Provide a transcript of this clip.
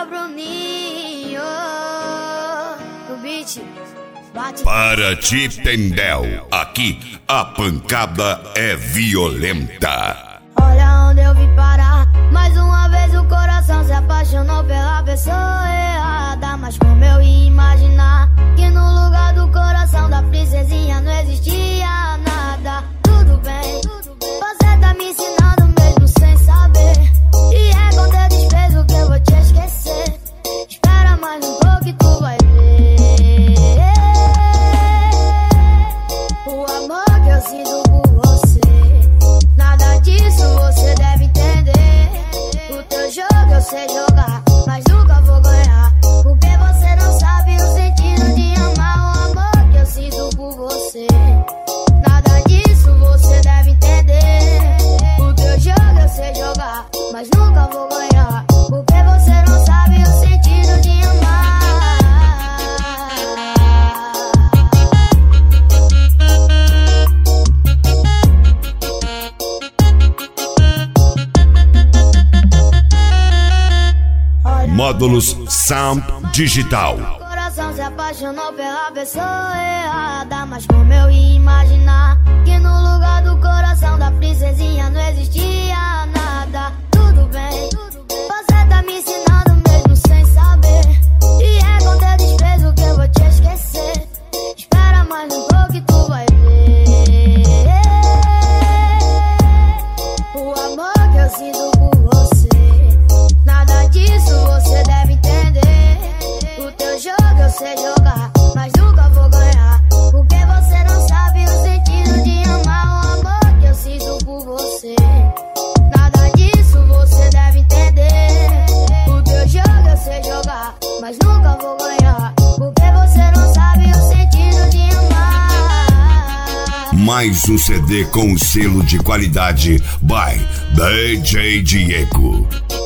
o Bruninho. O beat bate. Para ti, Tendel, aqui a pancada é violenta. Olha onde eu vim parar. Mais uma vez o coração se apaixonou pela pessoa errada. Mas como eu ia imaginar que no lugar do coração da princesinha não existia nada. Tudo bem, você tá me ensinando mesmo sem saber. E é com teu desprezo que eu vou te esquecer. Espera mais um pouco e tu vai ver o amor que eu sinto por você. Nada disso você deve entender. O teu jogo eu sei jogar, mas nunca vou ganhar. Porque você não sabe o sentido de amar. O amor que eu sinto por você. Nada disso você deve entender. O teu jogo eu sei jogar, mas nunca vou ganhar. Porque você não sabe o sentido de amar. Módulos Sound Digital. O coração se apaixonou pela pessoa errada. Mas como eu ia imaginar que no lugar do coração da princesinha não existia nada. Tudo bem, você tá me ensinando mesmo sem saber. E é com teu desprezo que eu vou te esquecer. Espera mais um pouco e tu vai ver o amor que eu sinto por você. Nada disso você deve entender. O teu jogo eu sei jogar, mas nunca vou ganhar. Porque você não sabe o sentido de amar. O amor que eu sinto por você. Nada disso você deve entender. O teu jogo eu sei jogar, mas nunca vou ganhar. Porque você não sabe o sentido de amar. Mais um CD com selo de qualidade by DJ Diego.